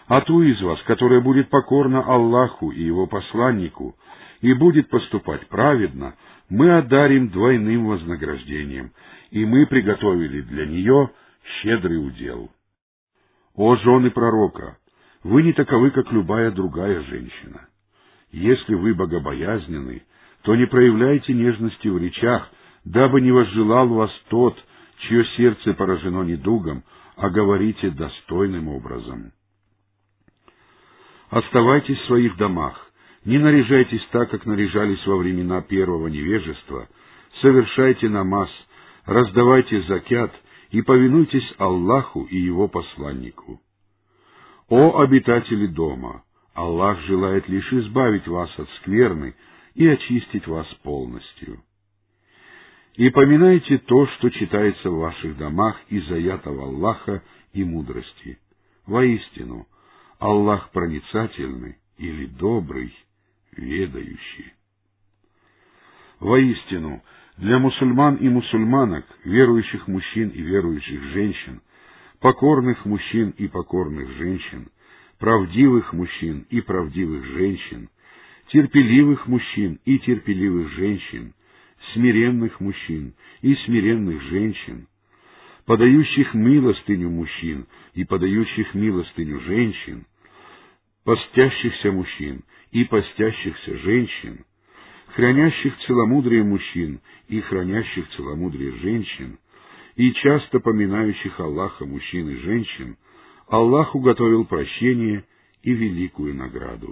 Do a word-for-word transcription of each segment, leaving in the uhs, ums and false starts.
А ту из вас, которая будет покорна Аллаху и Его посланнику, и будет поступать праведно, мы одарим двойным вознаграждением, и мы приготовили для нее щедрый удел. О жены пророка! Вы не таковы, как любая другая женщина. Если вы богобоязненны, то не проявляйте нежности в речах, дабы не возжелал вас тот, чье сердце поражено недугом, а говорите достойным образом. Оставайтесь в своих домах, не наряжайтесь так, как наряжались во времена первого невежества, совершайте намаз, раздавайте закят и повинуйтесь Аллаху и Его посланнику. О обитатели дома! Аллах желает лишь избавить вас от скверны и очистить вас полностью. И поминайте то, что читается в ваших домах из аятов Аллаха и мудрости. Воистину, Аллах проницательный или добрый, ведающий. Воистину, для мусульман и мусульманок, верующих мужчин и верующих женщин, покорных мужчин и покорных женщин, правдивых мужчин и правдивых женщин, терпеливых мужчин и терпеливых женщин, смиренных мужчин и смиренных женщин, подающих милостыню мужчин и подающих милостыню женщин, постящихся мужчин и постящихся женщин, хранящих целомудрие мужчин и хранящих целомудрие женщин, и часто поминающих Аллаха мужчин и женщин, Аллах уготовил прощение и великую награду.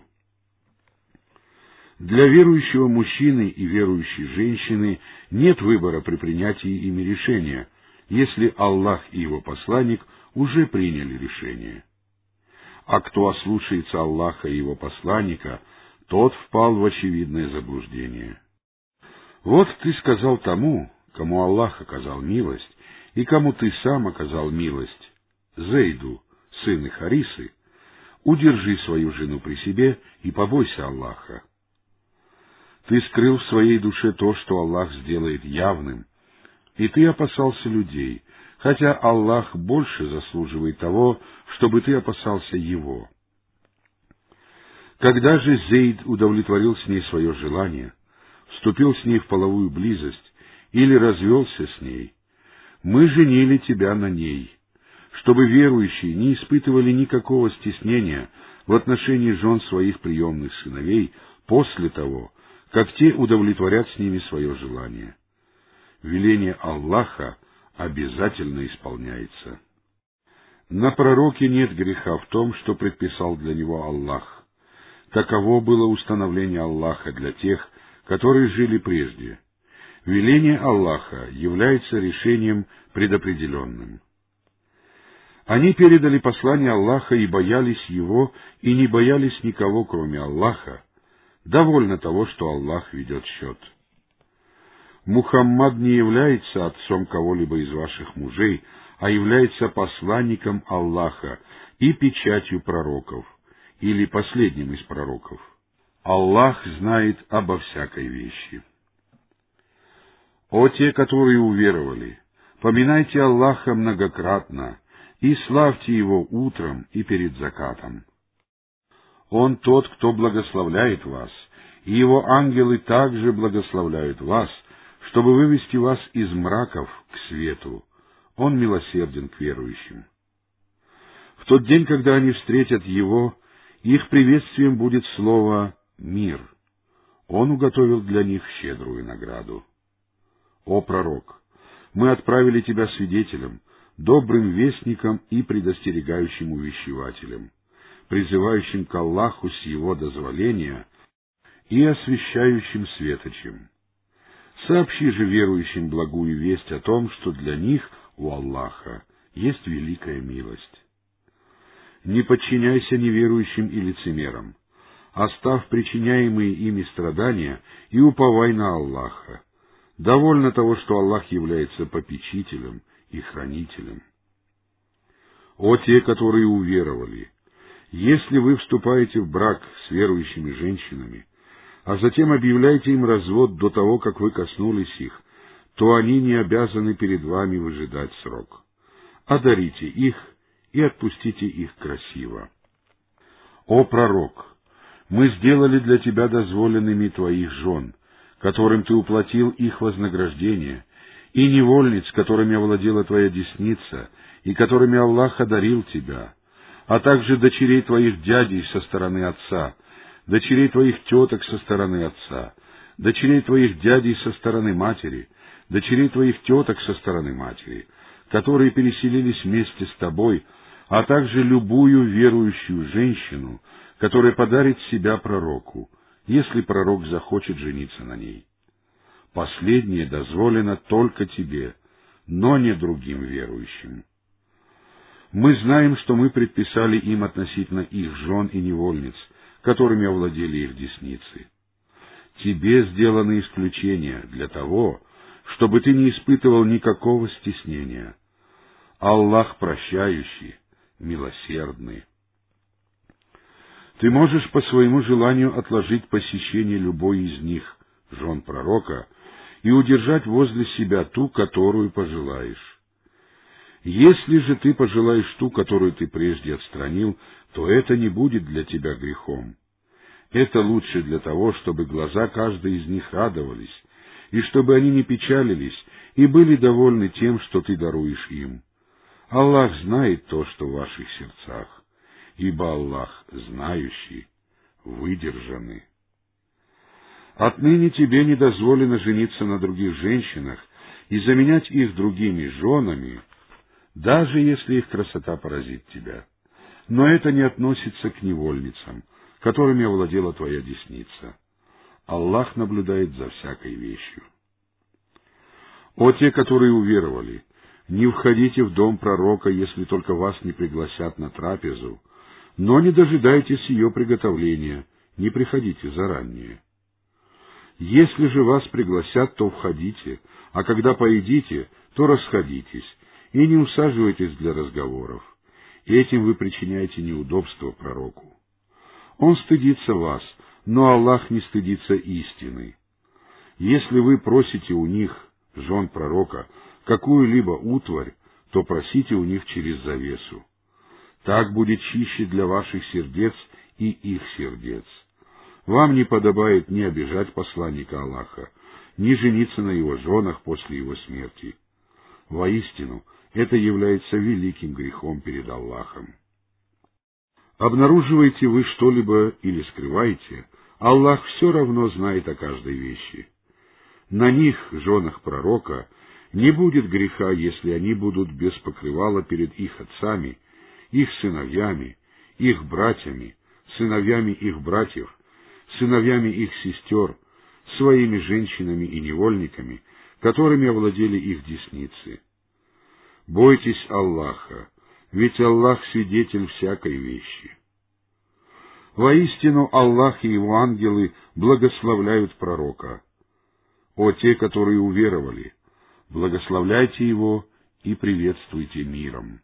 Для верующего мужчины и верующей женщины нет выбора при принятии ими решения, если Аллах и Его посланник уже приняли решение. А кто ослушается Аллаха и Его посланника, тот впал в очевидное заблуждение. Вот ты сказал тому, кому Аллах оказал милость, и кому ты сам оказал милость, Зейду, сыну Харисы, удержи свою жену при себе и побойся Аллаха. Ты скрыл в своей душе то, что Аллах сделает явным, и ты опасался людей, хотя Аллах больше заслуживает того, чтобы ты опасался Его. Когда же Зейд удовлетворил с ней свое желание, вступил с ней в половую близость или развелся с ней, мы женили тебя на ней, чтобы верующие не испытывали никакого стеснения в отношении жен своих приемных сыновей после того, как те удовлетворят с ними свое желание. Веление Аллаха обязательно исполняется. На пророке нет греха в том, что предписал для него Аллах. Таково было установление Аллаха для тех, которые жили прежде. Веление Аллаха является решением предопределенным. Они передали послание Аллаха и боялись его, и не боялись никого, кроме Аллаха. Довольно того, что Аллах ведет счет. Мухаммад не является отцом кого-либо из ваших мужей, а является посланником Аллаха и печатью пророков, или последним из пророков. Аллах знает обо всякой вещи. О те, которые уверовали, поминайте Аллаха многократно и славьте Его утром и перед закатом. Он тот, кто благословляет вас, и Его ангелы также благословляют вас, чтобы вывести вас из мраков к свету. Он милосерден к верующим. В тот день, когда они встретят Его, их приветствием будет слово «мир». Он уготовил для них щедрую награду. О пророк! Мы отправили тебя свидетелем, добрым вестником и предостерегающим увещевателем, призывающим к Аллаху с Его дозволения и освящающим светочем. Сообщи же верующим благую весть о том, что для них у Аллаха есть великая милость. Не подчиняйся неверующим и лицемерам, оставь причиняемые ими страдания и уповай на Аллаха. Довольно того, что Аллах является попечителем и хранителем. О те, которые уверовали! Если вы вступаете в брак с верующими женщинами, а затем объявляете им развод до того, как вы коснулись их, то они не обязаны перед вами выжидать срок. Одарите их и отпустите их красиво. О пророк! Мы сделали для тебя дозволенными твоих жен, которым ты уплатил их вознаграждение, и невольниц, которыми овладела твоя десница, и которыми Аллах одарил тебя, а также дочерей твоих дядей со стороны отца, дочерей твоих теток со стороны отца, дочерей твоих дядей со стороны матери, дочерей твоих теток со стороны матери, которые переселились вместе с тобой, а также любую верующую женщину, которая подарит себя пророку, если пророк захочет жениться на ней. Последнее дозволено только тебе, но не другим верующим. Мы знаем, что мы предписали им относительно их жен и невольниц, которыми овладели их десницы. Тебе сделаны исключения для того, чтобы ты не испытывал никакого стеснения. Аллах прощающий, милосердный. Ты можешь по своему желанию отложить посещение любой из них, жен пророка, и удержать возле себя ту, которую пожелаешь. Если же ты пожелаешь ту, которую ты прежде отстранил, то это не будет для тебя грехом. Это лучше для того, чтобы глаза каждой из них радовались, и чтобы они не печалились и были довольны тем, что ты даруешь им. Аллах знает то, что в ваших сердцах, ибо Аллах знающий, выдержанный. Отныне тебе не дозволено жениться на других женщинах и заменять их другими женами, даже если их красота поразит тебя. Но это не относится к невольницам, которыми овладела твоя десница. Аллах наблюдает за всякой вещью. О те, которые уверовали, не входите в дом пророка, если только вас не пригласят на трапезу, но не дожидайтесь ее приготовления, не приходите заранее. Если же вас пригласят, то входите, а когда поедите, то расходитесь, и не усаживайтесь для разговоров. Этим вы причиняете неудобство пророку. Он стыдится вас, но Аллах не стыдится истины. Если вы просите у них, жен пророка, какую-либо утварь, то просите у них через завесу. Так будет чище для ваших сердец и их сердец. Вам не подобает ни обижать посланника Аллаха, ни жениться на его женах после его смерти. Воистину, это является великим грехом перед Аллахом. Обнаруживаете вы что-либо или скрываете, Аллах все равно знает о каждой вещи. На них, женах пророка, не будет греха, если они будут без покрывала перед их отцами, их сыновьями, их братьями, сыновьями их братьев, сыновьями их сестер, своими женщинами и невольниками, которыми овладели их десницы. Бойтесь Аллаха, ведь Аллах свидетель всякой вещи. Воистину Аллах и его ангелы благословляют пророка. О те, которые уверовали, благословляйте его и приветствуйте миром.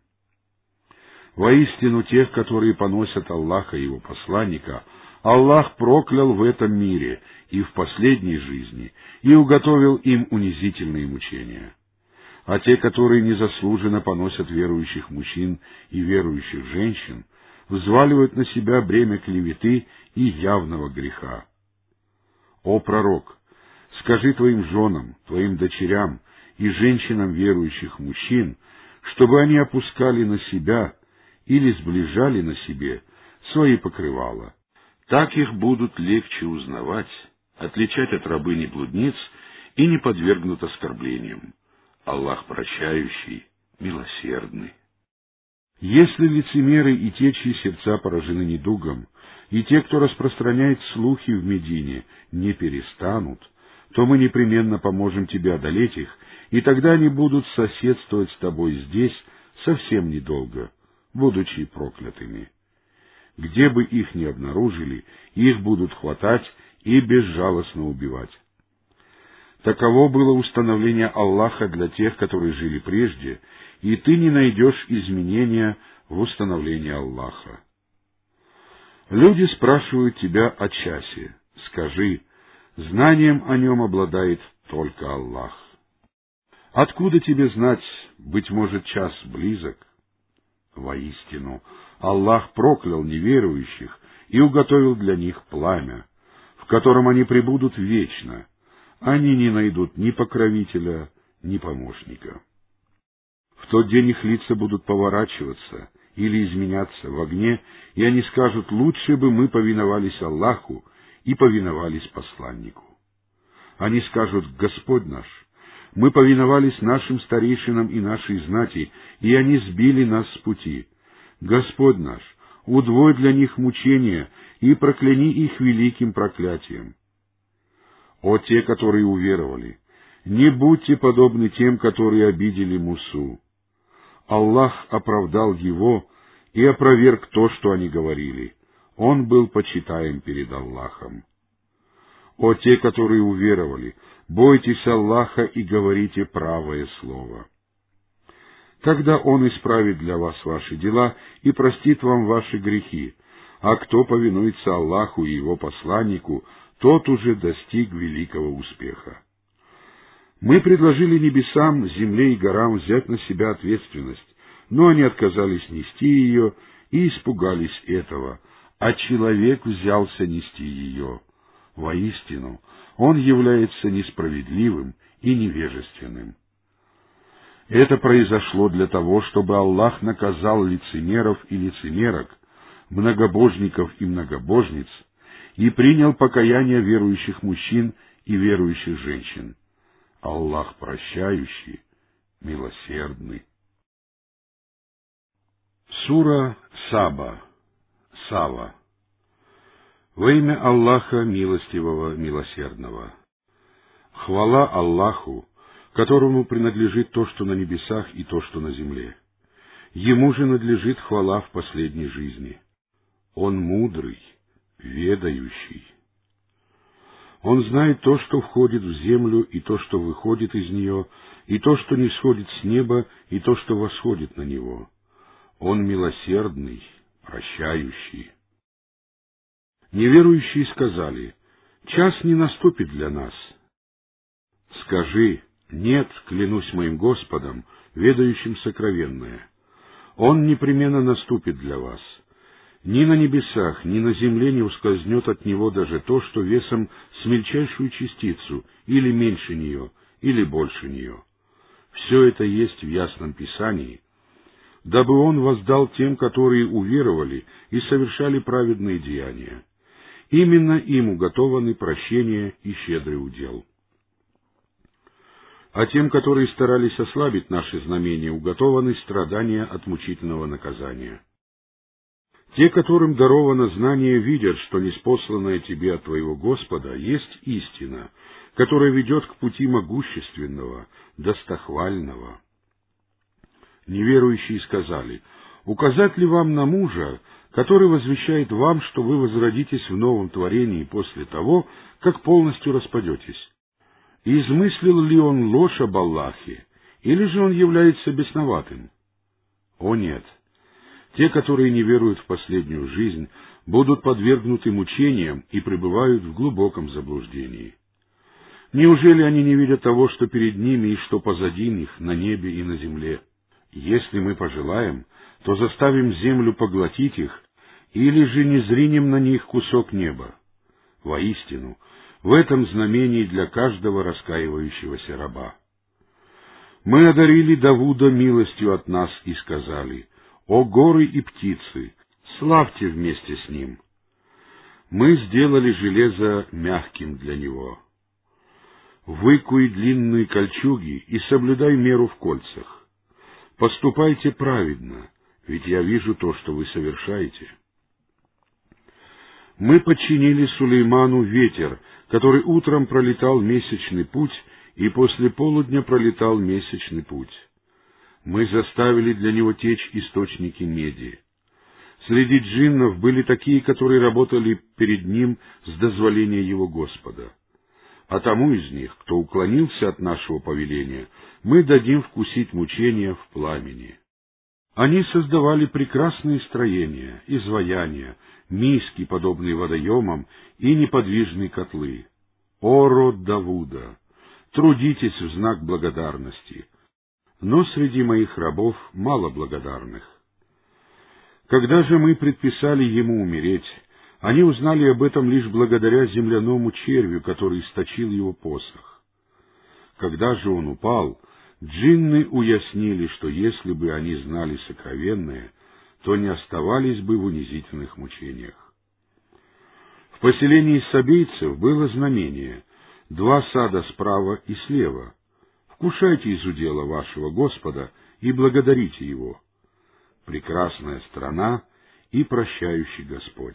Воистину тех, которые поносят Аллаха и его посланника, Аллах проклял в этом мире и в последней жизни, и уготовил им унизительные мучения. А те, которые незаслуженно поносят верующих мужчин и верующих женщин, взваливают на себя бремя клеветы и явного греха. О пророк! Скажи твоим женам, твоим дочерям и женщинам верующих мужчин, чтобы они опускали на себя или сближали на себе свои покрывала. Так их будут легче узнавать, отличать от рабынь и блудниц и не подвергнут оскорблениям. Аллах прощающий, милосердный. Если лицемеры и те, чьи сердца поражены недугом, и те, кто распространяет слухи в Медине, не перестанут, то мы непременно поможем тебе одолеть их, и тогда они будут соседствовать с тобой здесь совсем недолго, будучи проклятыми. Где бы их ни обнаружили, их будут хватать и безжалостно убивать. Таково было установление Аллаха для тех, которые жили прежде, и ты не найдешь изменения в установлении Аллаха. Люди спрашивают тебя о часе. Скажи, знанием о нем обладает только Аллах. Откуда тебе знать, быть может, час близок? Воистину, Аллах проклял неверующих и уготовил для них пламя, в котором они пребудут вечно. Они не найдут ни покровителя, ни помощника. В тот день их лица будут поворачиваться или изменяться в огне, и они скажут: лучше бы мы повиновались Аллаху и повиновались посланнику. Они скажут: Господь наш, мы повиновались нашим старейшинам и нашей знати, и они сбили нас с пути. Господь наш, удвой для них мучения и прокляни их великим проклятием. О те, которые уверовали, не будьте подобны тем, которые обидели Мусу. Аллах оправдал его и опроверг то, что они говорили. Он был почитаем перед Аллахом. О те, которые уверовали, бойтесь Аллаха и говорите правое слово. Тогда Он исправит для вас ваши дела и простит вам ваши грехи, а кто повинуется Аллаху и Его посланнику, тот уже достиг великого успеха. Мы предложили небесам, земле и горам взять на себя ответственность, но они отказались нести ее и испугались этого, а человек взялся нести ее. Воистину, он является несправедливым и невежественным. Это произошло для того, чтобы Аллах наказал лицемеров и лицемерок, многобожников и многобожниц, и принял покаяние верующих мужчин и верующих женщин. Аллах прощающий, милосердный. Сура Саба. Сава. Во имя Аллаха Милостивого, Милосердного. Хвала Аллаху, которому принадлежит то, что на небесах, и то, что на земле. Ему же надлежит хвала в последней жизни. Он мудрый, ведающий. Он знает то, что входит в землю, и то, что выходит из нее, и то, что не сходит с неба, и то, что восходит на него. Он милосердный, прощающий. Неверующие сказали: час не наступит для нас. Скажи: нет, клянусь моим Господом, ведающим сокровенное. Он непременно наступит для вас. Ни на небесах, ни на земле не ускользнет от него даже то, что весом с мельчайшую частицу, или меньше нее, или больше нее. Все это есть в ясном Писании, дабы он воздал тем, которые уверовали и совершали праведные деяния. Именно им уготованы прощение и щедрый удел. А тем, которые старались ослабить наши знамения, уготованы страдания от мучительного наказания. Те, которым даровано знание, видят, что ниспосланное тебе от твоего Господа есть истина, которая ведет к пути могущественного, достохвального. Неверующие сказали: указать ли вам на мужа, который возвещает вам, что вы возродитесь в новом творении после того, как полностью распадетесь? Измыслил ли он ложь об Аллахе, или же он является бесноватым? О нет! Те, которые не веруют в последнюю жизнь, будут подвергнуты мучениям и пребывают в глубоком заблуждении. Неужели они не видят того, что перед ними и что позади них, на небе и на земле? Если мы пожелаем, то заставим землю поглотить их, или же не зринем на них кусок неба. Воистину, в этом знамении для каждого раскаивающегося раба. Мы одарили Давуда милостью от нас и сказали: «О горы и птицы, славьте вместе с ним!» Мы сделали железо мягким для него. Выкуй длинные кольчуги и соблюдай меру в кольцах. Поступайте праведно, ведь я вижу то, что вы совершаете. Мы подчинили Сулейману ветер, который утром пролетал месячный путь, и после полудня пролетал месячный путь. Мы заставили для него течь источники меди. Среди джиннов были такие, которые работали перед ним с дозволения его Господа. А тому из них, кто уклонился от нашего повеления, мы дадим вкусить мучения в пламени. Они создавали прекрасные строения, изваяния, миски, подобные водоемам, и неподвижные котлы. О, род Давуда! Трудитесь в знак благодарности. Но среди моих рабов мало благодарных. Когда же мы предписали ему умереть, Они узнали об этом лишь благодаря земляному червю, который источил его посох. Когда же он упал, джинны уяснили, что если бы они знали сокровенное, то не оставались бы в унизительных мучениях. В поселении сабейцев было знамение: два сада справа и слева. Вкушайте из удела вашего Господа и благодарите Его. Прекрасная страна и прощающий Господь.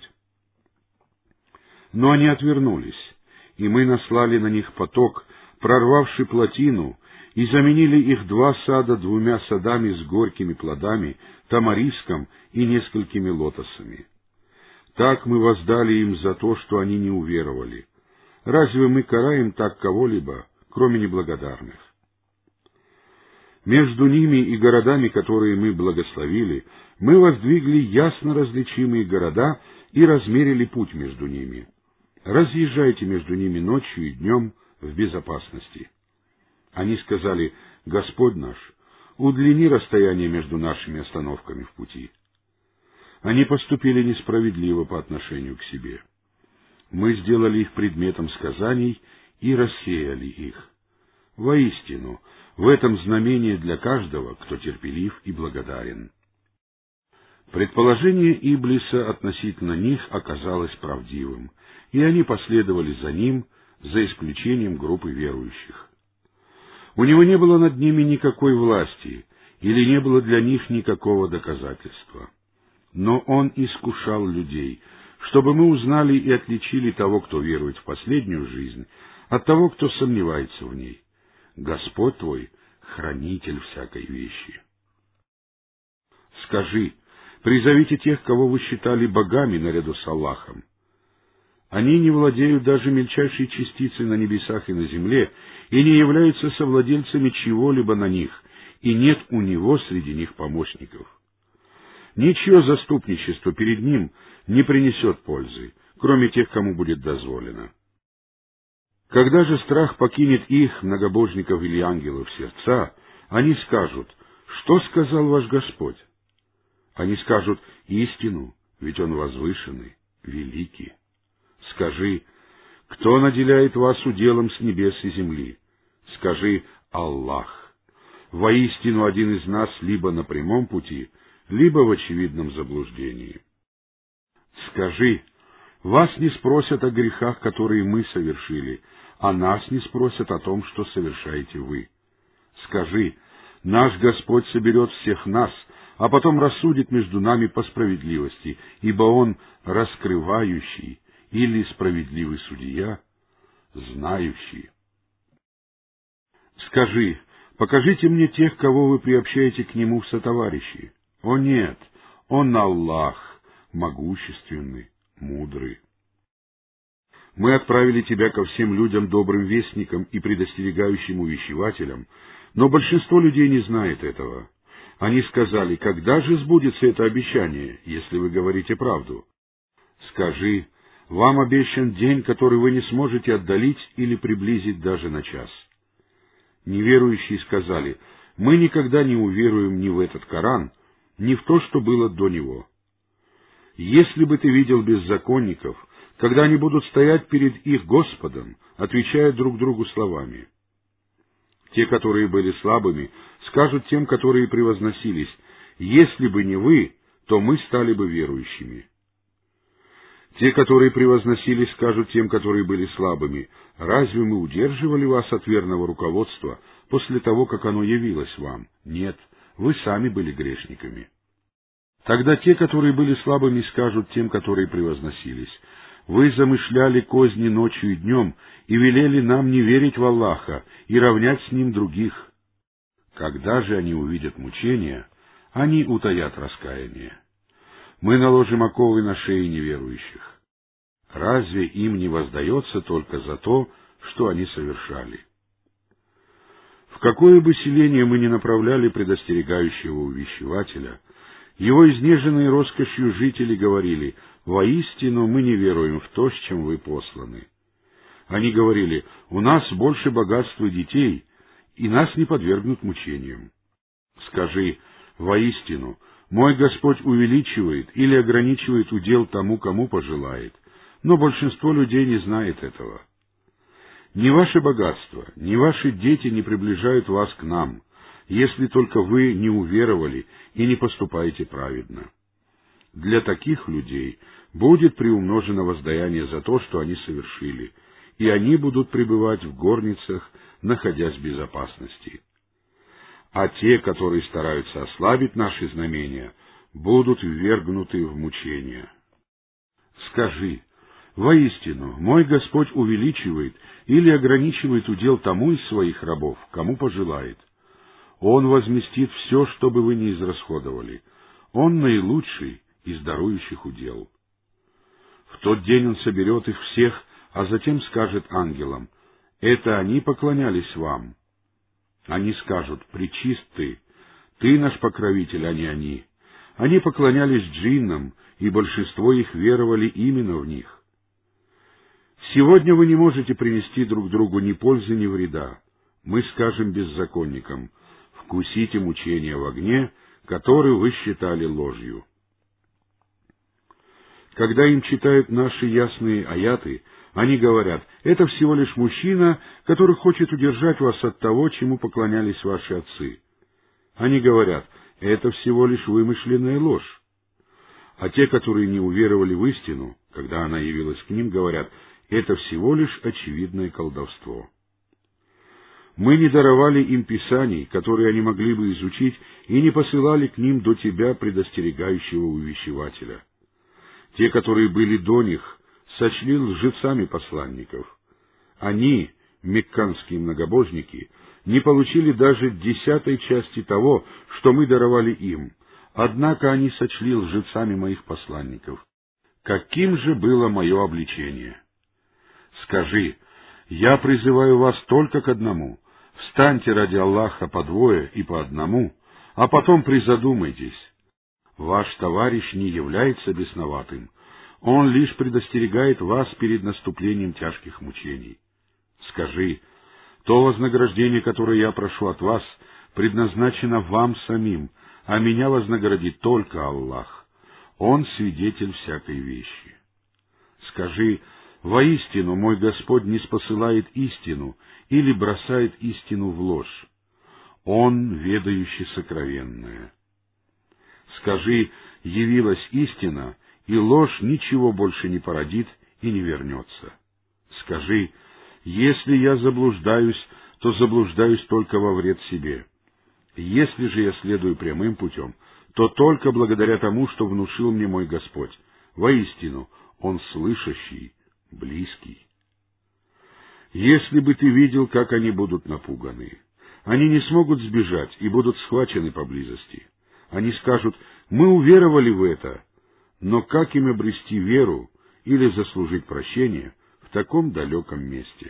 Но они отвернулись, и мы наслали на них поток, прорвавший плотину, и заменили их два сада двумя садами с горькими плодами, тамариском и несколькими лотосами. Так мы воздали им за то, что они не уверовали. Разве мы караем так кого-либо, кроме неблагодарных? Между ними и городами, которые мы благословили, мы воздвигли ясно различимые города и размерили путь между ними. Разъезжайте между ними ночью и днем в безопасности. Они сказали: Господь наш, удлини расстояние между нашими остановками в пути. Они поступили несправедливо по отношению к себе. Мы сделали их предметом сказаний и рассеяли их. Воистину, в этом знамение для каждого, кто терпелив и благодарен. Предположение Иблиса относительно них оказалось правдивым, и они последовали за ним, за исключением группы верующих. У него не было над ними никакой власти, или не было для них никакого доказательства. Но он искушал людей, чтобы мы узнали и отличили того, кто верует в последнюю жизнь, от того, кто сомневается в ней. Господь твой — хранитель всякой вещи. Скажи: призовите тех, кого вы считали богами наряду с Аллахом. Они не владеют даже мельчайшей частицей на небесах и на земле, и не являются совладельцами чего-либо на них, и нет у него среди них помощников. Ничье заступничество перед ним не принесет пользы, кроме тех, кому будет дозволено. Когда же страх покинет их, многобожников или ангелов, сердца, они скажут: что сказал ваш Господь? Они скажут: истину, ведь Он возвышенный, великий. Скажи: кто наделяет вас уделом с небес и земли? Скажи: Аллах. Воистину один из нас либо на прямом пути, либо в очевидном заблуждении. Скажи: вас не спросят о грехах, которые мы совершили, а нас не спросят о том, что совершаете вы. Скажи: наш Господь соберет всех нас, а потом рассудит между нами по справедливости, ибо Он раскрывающий или справедливый судья, знающий. Скажи: покажите мне тех, кого вы приобщаете к Нему в сотоварищи. О нет, Он Аллах, могущественный, мудрый. Мы отправили тебя ко всем людям добрым вестником и предостерегающим увещевателем, но большинство людей не знает этого. Они сказали: когда же сбудется это обещание, если вы говорите правду? Скажи: вам обещан день, который вы не сможете отдалить или приблизить даже на час. Неверующие сказали: мы никогда не уверуем ни в этот Коран, ни в то, что было до него. Если бы ты видел беззаконников, когда они будут стоять перед их Господом, отвечая друг другу словами. Те, которые были слабыми, скажут тем, которые превозносились: если бы не вы, то мы стали бы верующими. Те, которые превозносились, скажут тем, которые были слабыми: разве мы удерживали вас от верного руководства после того, как оно явилось вам? Нет, вы сами были грешниками. Тогда те, которые были слабыми, скажут тем, которые превозносились: вы замышляли козни ночью и днем и велели нам не верить в Аллаха и равнять с Ним других. Когда же они увидят мучения, они утаят раскаяние. Мы наложим оковы на шеи неверующих. Разве им не воздается только за то, что они совершали? В какое бы селение мы ни направляли предостерегающего увещевателя, его изнеженные роскошью жители говорили: воистину мы не веруем в то, с чем вы посланы. Они говорили: у нас больше богатства детей, и нас не подвергнут мучениям. Скажи: воистину Мой Господь увеличивает или ограничивает удел тому, кому пожелает, но большинство людей не знает этого. Ни ваше богатство, ни ваши дети не приближают вас к нам, если только вы не уверовали и не поступаете праведно. Для таких людей будет приумножено воздаяние за то, что они совершили, и они будут пребывать в горницах, находясь в безопасности. А те, которые стараются ослабить наши знамения, будут ввергнуты в мучения. Скажи: воистину, мой Господь увеличивает или ограничивает удел тому из своих рабов, кому пожелает. Он возместит все, что бы вы ни израсходовали. Он наилучший из дарующих удел. В тот день Он соберет их всех, а затем скажет ангелам: это они поклонялись вам. Они скажут: пречист ты, ты наш покровитель, а не они. Они поклонялись джиннам, и большинство их веровали именно в них. Сегодня вы не можете принести друг другу ни пользы, ни вреда. Мы скажем беззаконникам: вкусите мучения в огне, который вы считали ложью. Когда им читают наши ясные аяты, они говорят: это всего лишь мужчина, который хочет удержать вас от того, чему поклонялись ваши отцы. Они говорят: это всего лишь вымышленная ложь. А те, которые не уверовали в истину, когда она явилась к ним, говорят: это всего лишь очевидное колдовство. Мы не даровали им писаний, которые они могли бы изучить, и не посылали к ним до тебя предостерегающего увещевателя. Те, которые были до них, сочли лжецами посланников. Они, мекканские многобожники, не получили даже десятой части того, что мы даровали им, однако они сочли лжецами моих посланников. Каким же было мое обличение? Скажи: я призываю вас только к одному. Встаньте ради Аллаха по двое и по одному, а потом призадумайтесь. Ваш товарищ не является бесноватым. Он лишь предостерегает вас перед наступлением тяжких мучений. Скажи: то вознаграждение, которое я прошу от вас, предназначено вам самим, а меня вознаградит только Аллах. Он свидетель всякой вещи. Скажи: воистину, мой Господь ниспосылает истину или бросает истину в ложь. Он ведающий сокровенное. Скажи: явилась истина, и ложь ничего больше не породит и не вернется. Скажи: если я заблуждаюсь, то заблуждаюсь только во вред себе. Если же я следую прямым путем, то только благодаря тому, что внушил мне мой Господь. Воистину, Он слышащий, близкий. Если бы ты видел, как они будут напуганы, они не смогут сбежать и будут схвачены поблизости. Они скажут: мы уверовали в это, но как им обрести веру или заслужить прощение в таком далеком месте?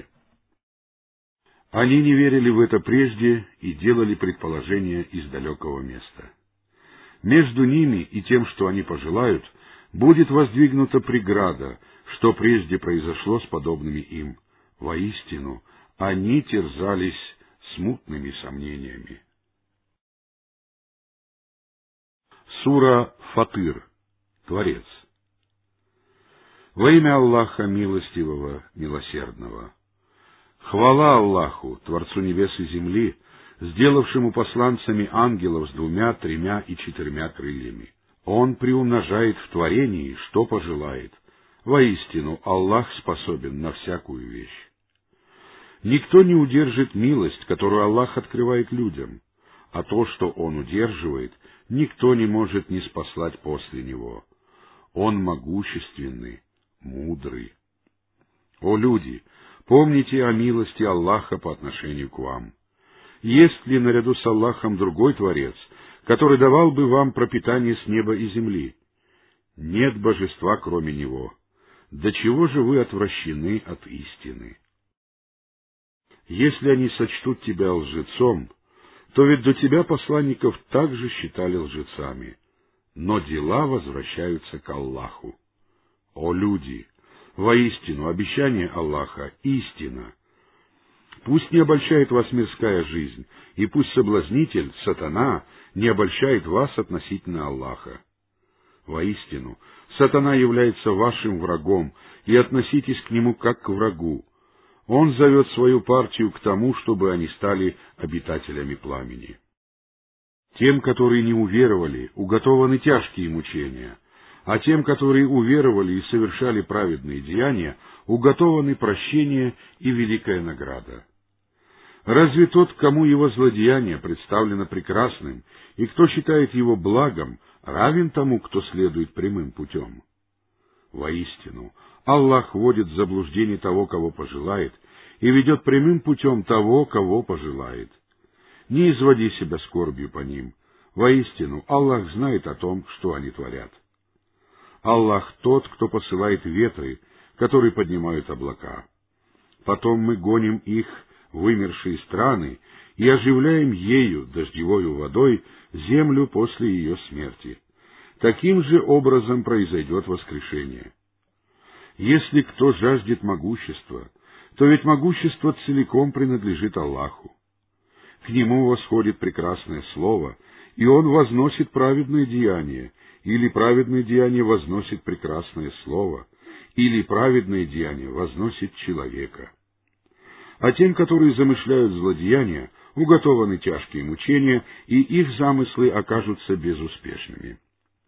Они не верили в это прежде и делали предположения из далекого места. Между ними и тем, что они пожелают, будет воздвигнута преграда, что прежде произошло с подобными им. Воистину, они терзались смутными сомнениями. Сура Фатыр. Творец. Во имя Аллаха Милостивого, Милосердного. Хвала Аллаху, Творцу небес и земли, сделавшему посланцами ангелов с двумя, тремя и четырьмя крыльями. Он приумножает в творении, что пожелает. Воистину, Аллах способен на всякую вещь. Никто не удержит милость, которую Аллах открывает людям, а то, что Он удерживает, никто не может ниспослать после Него. Он могущественный, мудрый. О люди, помните о милости Аллаха по отношению к вам. Есть ли наряду с Аллахом другой Творец, который давал бы вам пропитание с неба и земли? Нет божества, кроме Него. До чего же вы отвращены от истины? Если они сочтут тебя лжецом, то ведь до тебя посланников также считали лжецами, но дела возвращаются к Аллаху. О люди! Воистину, обещание Аллаха — истина. Пусть не обольщает вас мирская жизнь, и пусть соблазнитель, сатана, не обольщает вас относительно Аллаха. Воистину, сатана является вашим врагом, и относитесь к нему как к врагу. Он зовет свою партию к тому, чтобы они стали обитателями пламени. Тем, которые не уверовали, уготованы тяжкие мучения, а тем, которые уверовали и совершали праведные деяния, уготованы прощение и великая награда. Разве тот, кому его злодеяние представлено прекрасным, и кто считает его благом, равен тому, кто следует прямым путем? Воистину, Аллах вводит в заблуждение того, кого пожелает, и ведет прямым путем того, кого пожелает. Не изводи себя скорбью по ним. Воистину, Аллах знает о том, что они творят. Аллах тот, кто посылает ветры, которые поднимают облака. Потом мы гоним их в вымершие страны и оживляем ею, дождевою водой, землю после ее смерти. Таким же образом произойдет воскрешение. Если кто жаждет могущества, то ведь могущество целиком принадлежит Аллаху. К нему восходит прекрасное слово, и он возносит праведное деяние, или праведное деяние возносит прекрасное слово, или праведное деяние возносит человека. А тем, которые замышляют злодеяния, уготованы тяжкие мучения, и их замыслы окажутся безуспешными.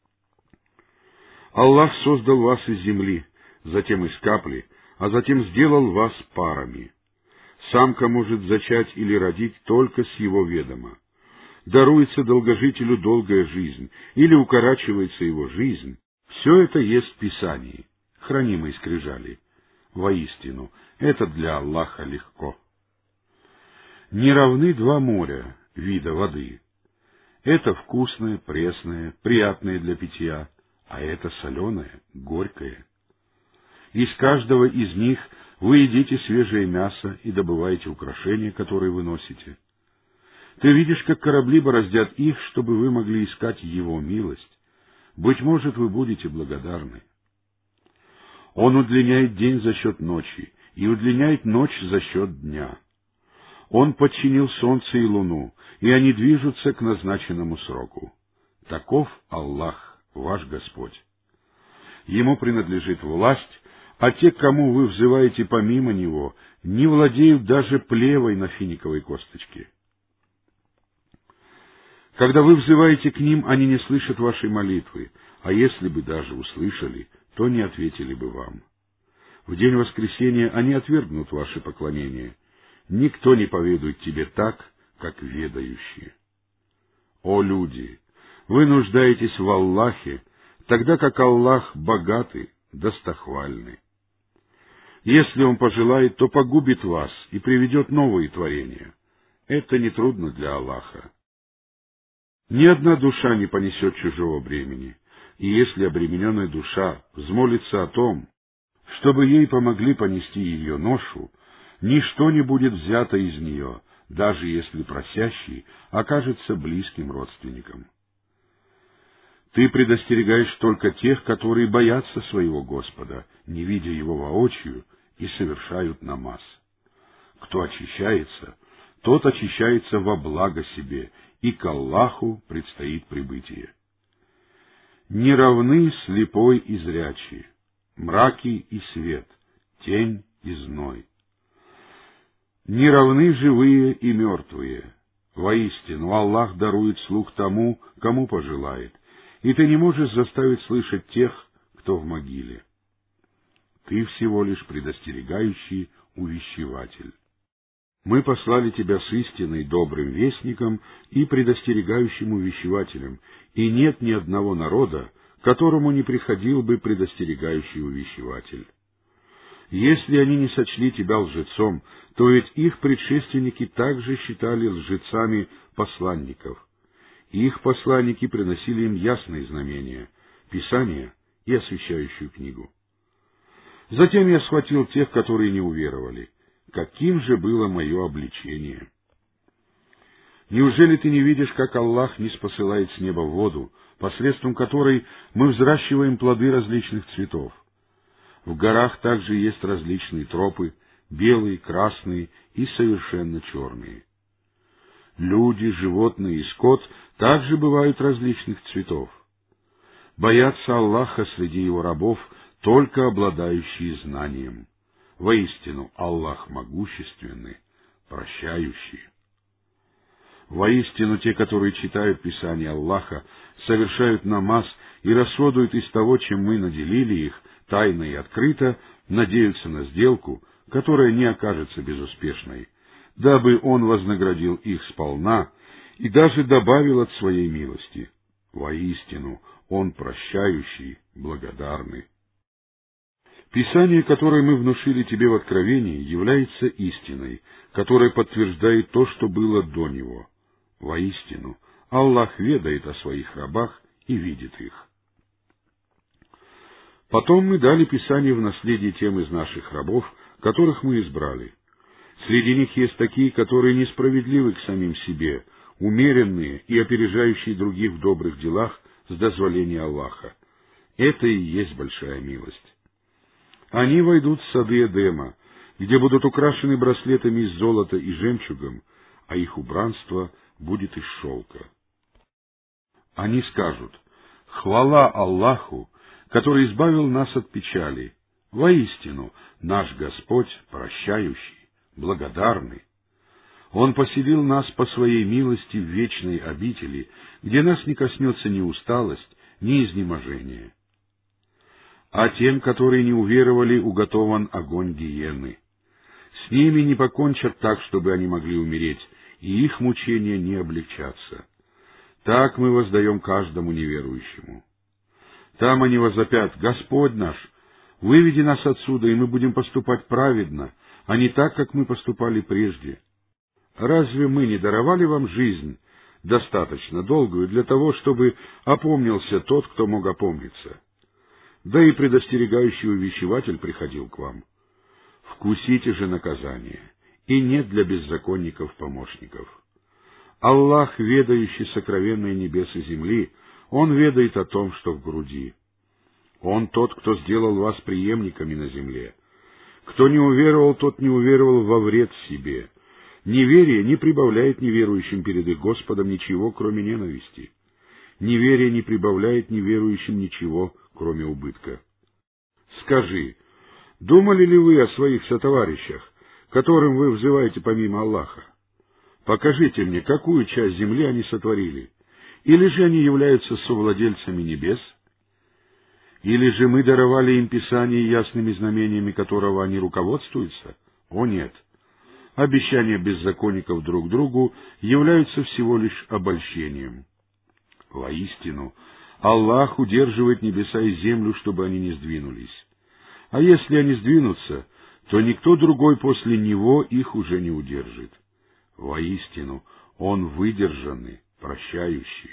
Аллах создал вас из земли, затем из капли, а затем сделал вас парами. Самка может зачать или родить только с его ведома. Даруется долгожителю долгая жизнь, или укорачивается его жизнь. Все это есть в Писании, хранимой скрижали. Воистину, это для Аллаха легко. Не равны два моря, вида воды. Это вкусное, пресное, приятное для питья, а это соленое, горькое. Из каждого из них вы едите свежее мясо и добываете украшения, которые вы носите. Ты видишь, как корабли бороздят их, чтобы вы могли искать его милость. Быть может, вы будете благодарны. Он удлиняет день за счет ночи и удлиняет ночь за счет дня. Он подчинил солнце и луну, и они движутся к назначенному сроку. Таков Аллах, ваш Господь. Ему принадлежит власть, а те, к кому вы взываете помимо Него, не владеют даже плевой на финиковой косточке. Когда вы взываете к ним, они не слышат вашей молитвы, а если бы даже услышали, то не ответили бы вам. В день воскресения они отвергнут ваше поклонение. Никто не поведает тебе так, как ведающие. О люди! Вы нуждаетесь в Аллахе, тогда как Аллах богатый, достохвальный. Если Он пожелает, то погубит вас и приведет новые творения. Это нетрудно для Аллаха. Ни одна душа не понесет чужого бремени, и если обремененная душа взмолится о том, чтобы ей помогли понести ее ношу, ничто не будет взято из нее, даже если просящий окажется близким родственником. Ты предостерегаешь только тех, которые боятся своего Господа, не видя Его воочию, и совершают намаз. Кто очищается, тот очищается во благо себе, и к Аллаху предстоит прибытие. Не равны слепой и зрячий, мраки и свет, тень и зной. Не равны живые и мертвые. Воистину, Аллах дарует слух тому, кому пожелает, и ты не можешь заставить слышать тех, кто в могиле. Ты всего лишь предостерегающий увещеватель. Мы послали тебя с истиной добрым вестником и предостерегающим увещевателем, и нет ни одного народа, которому не приходил бы предостерегающий увещеватель. Если они не сочли тебя лжецом, то ведь их предшественники также считали лжецами посланников. Их посланники приносили им ясные знамения, Писание и освящающую книгу. Затем я схватил тех, которые не уверовали. Каким же было мое обличение? Неужели ты не видишь, как Аллах ниспосылает с неба воду, посредством которой мы взращиваем плоды различных цветов? В горах также есть различные тропы, белые, красные и совершенно черные. Люди, животные и скот также бывают различных цветов. Боятся Аллаха среди его рабов только обладающие знанием. Воистину, Аллах могущественный, прощающий. Воистину, те, которые читают Писание Аллаха, совершают намаз и расходуют из того, чем мы наделили их, тайно и открыто, надеются на сделку, которая не окажется безуспешной, дабы Он вознаградил их сполна и даже добавил от своей милости. Воистину, Он прощающий, благодарный. Писание, которое мы внушили тебе в Откровении, является истиной, которая подтверждает то, что было до него. Воистину, Аллах ведает о своих рабах и видит их. Потом мы дали Писание в наследие тем из наших рабов, которых мы избрали. Среди них есть такие, которые несправедливы к самим себе, умеренные и опережающие других в добрых делах с дозволения Аллаха. Это и есть большая милость. Они войдут в сады Эдема, где будут украшены браслетами из золота и жемчугом, а их убранство будет из шелка. Они скажут: «Хвала Аллаху, который избавил нас от печали. Воистину, наш Господь прощающий, благодарный. Он поселил нас по своей милости в вечной обители, где нас не коснется ни усталость, ни изнеможение. А тем, которые не уверовали, уготован огонь гиены. С ними не покончат так, чтобы они могли умереть, и их мучения не облегчатся. Так мы воздаем каждому неверующему. Там они возопят: Господь наш, выведи нас отсюда, и мы будем поступать праведно, а не так, как мы поступали прежде. Разве мы не даровали вам жизнь, достаточно долгую для того, чтобы опомнился тот, кто мог опомниться? Да и предостерегающий увещеватель приходил к вам. Вкусите же наказание, и нет для беззаконников помощников. Аллах, ведающий сокровенные небес и земли, Он ведает о том, что в груди. Он тот, кто сделал вас преемниками на земле. Кто не уверовал, тот не уверовал во вред себе. Неверие не прибавляет неверующим перед их Господом ничего, кроме ненависти. Неверие не прибавляет неверующим ничего, кроме убытка. Скажи, думали ли вы о своих сотоварищах, которым вы взываете помимо Аллаха? Покажите мне, какую часть земли они сотворили. Или же они являются совладельцами небес? Или же мы даровали им Писание ясными знамениями, которого они руководствуются? О нет! Обещания беззаконников друг другу являются всего лишь обольщением. Воистину, Аллах удерживает небеса и землю, чтобы они не сдвинулись. А если они сдвинутся, то никто другой после Него их уже не удержит. Воистину, Он выдержанный, прощающий.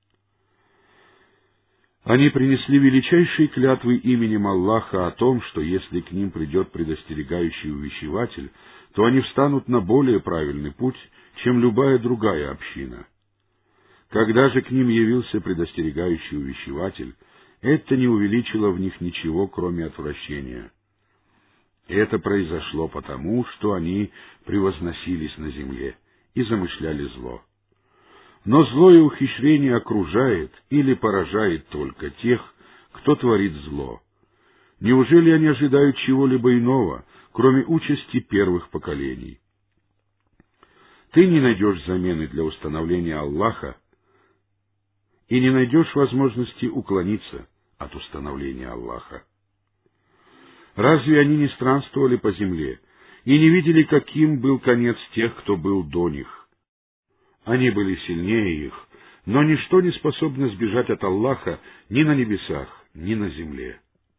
Они принесли величайшие клятвы именем Аллаха о том, что если к ним придет предостерегающий увещеватель, то они встанут на более правильный путь, чем любая другая община. Когда же к ним явился предостерегающий увещеватель, это не увеличило в них ничего, кроме отвращения. Это произошло потому, что они превозносились на земле и замышляли зло. Но злое ухищрение окружает или поражает только тех, кто творит зло. Неужели они ожидают чего-либо иного, кроме участи первых поколений? Ты не найдешь замены для установления Аллаха и не найдешь возможности уклониться от установления Аллаха. Разве они не странствовали по земле и не видели, каким был конец тех, кто был до них? Они были сильнее их, но ничто не способно сбежать от Аллаха ни на небесах, ни на земле.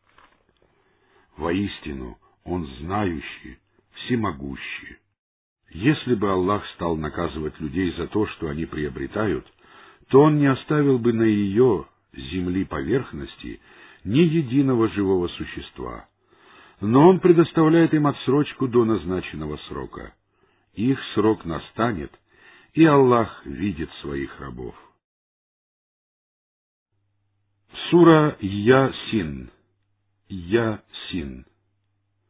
Воистину, Он знающий, всемогущий. Если бы Аллах стал наказывать людей за то, что они приобретают, то Он не оставил бы на ее, земли поверхности, ни единого живого существа. Но Он предоставляет им отсрочку до назначенного срока. Их срок настанет, и Аллах видит своих рабов. Сура Ясин. Ясин.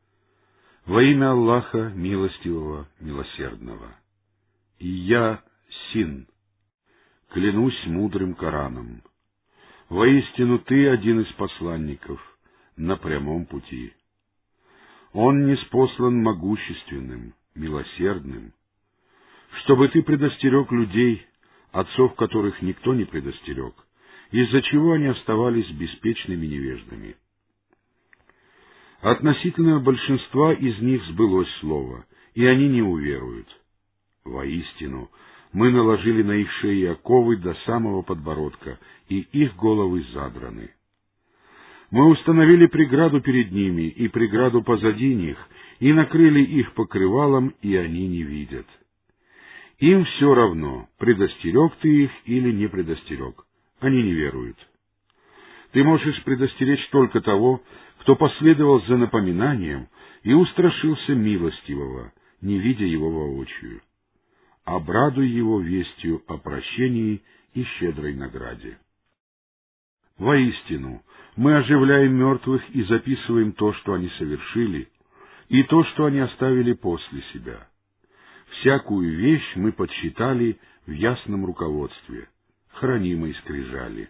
Во имя Аллаха, милостивого, милосердного. Ясин. Син. Клянусь мудрым Кораном. Воистину ты один из посланников на прямом пути. Он ниспослан могущественным, милосердным, чтобы ты предостерег людей, отцов которых никто не предостерег, из-за чего они оставались беспечными невеждами. Относительно большинства из них сбылось слово, и они не уверуют. Воистину, мы наложили на их шеи оковы до самого подбородка, и их головы задраны. Мы установили преграду перед ними и преграду позади них, и накрыли их покрывалом, и они не видят. Им все равно, предостерег ты их или не предостерег, они не веруют. Ты можешь предостеречь только того, кто последовал за напоминанием и устрашился милостивого, не видя его воочию. Обрадуй его вестью о прощении и щедрой награде. Воистину, мы оживляем мертвых и записываем то, что они совершили, и то, что они оставили после себя. Всякую вещь мы подсчитали в ясном руководстве, хранимой скрижали.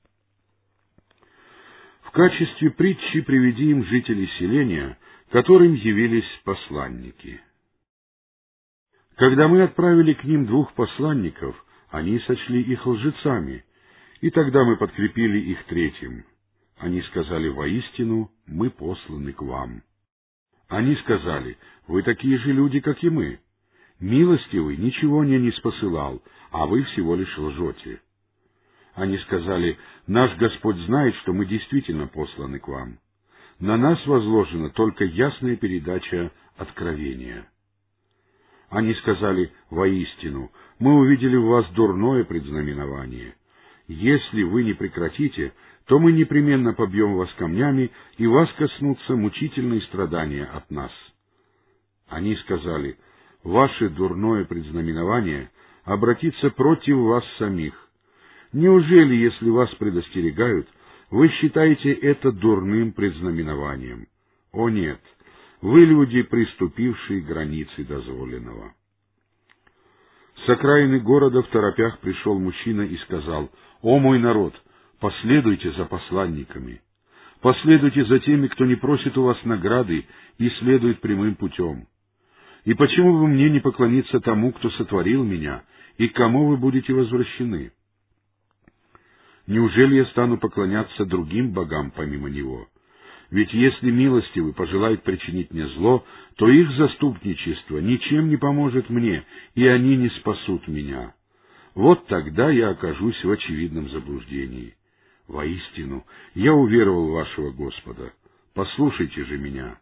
В качестве притчи приведи им жителей селения, которым явились посланники. Когда мы отправили к ним двух посланников, они сочли их лжецами, и тогда мы подкрепили их третьим. Они сказали: «Воистину, мы посланы к вам». Они сказали: «Вы такие же люди, как и мы. Милостивый ничего не ниспосылал, а вы всего лишь лжете». Они сказали: «Наш Господь знает, что мы действительно посланы к вам. На нас возложена только ясная передача откровения». Они сказали: «Воистину, мы увидели в вас дурное предзнаменование. Если вы не прекратите, то мы непременно побьем вас камнями, и вас коснутся мучительные страдания от нас». Они сказали: «Ваше дурное предзнаменование обратится против вас самих. Неужели, если вас предостерегают, вы считаете это дурным предзнаменованием? О нет! Вы люди, приступившие к границе дозволенного». С окраины города в торопях пришел мужчина и сказал: «О мой народ, последуйте за посланниками, последуйте за теми, кто не просит у вас награды и следует прямым путем. И почему бы мне не поклониться тому, кто сотворил меня, и к кому вы будете возвращены? Неужели я стану поклоняться другим богам помимо него? Ведь если милостивый пожелает причинить мне зло, то их заступничество ничем не поможет мне, и они не спасут меня. Вот тогда я окажусь в очевидном заблуждении. Воистину, я уверовал в вашего Господа. Послушайте же меня».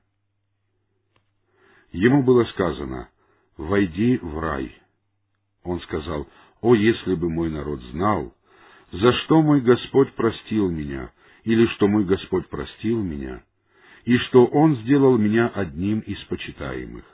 Ему было сказано: «Войди в рай». Он сказал: «О, если бы мой народ знал, за что мой Господь простил меня, или что мой Господь простил меня, и что Он сделал меня одним из почитаемых».